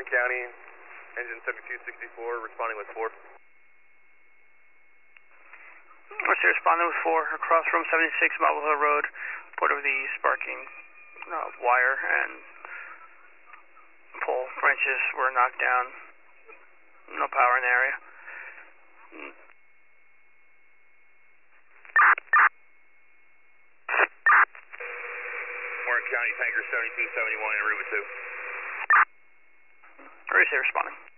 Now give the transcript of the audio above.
County, engine 7264, responding with 4. Mercy responding with 4, across from 76 Marble Hill Road, report of the sparking wire and pole branches were knocked down. No power in the area. Warren County, tanker 7271 en route with 2. Mercy responding.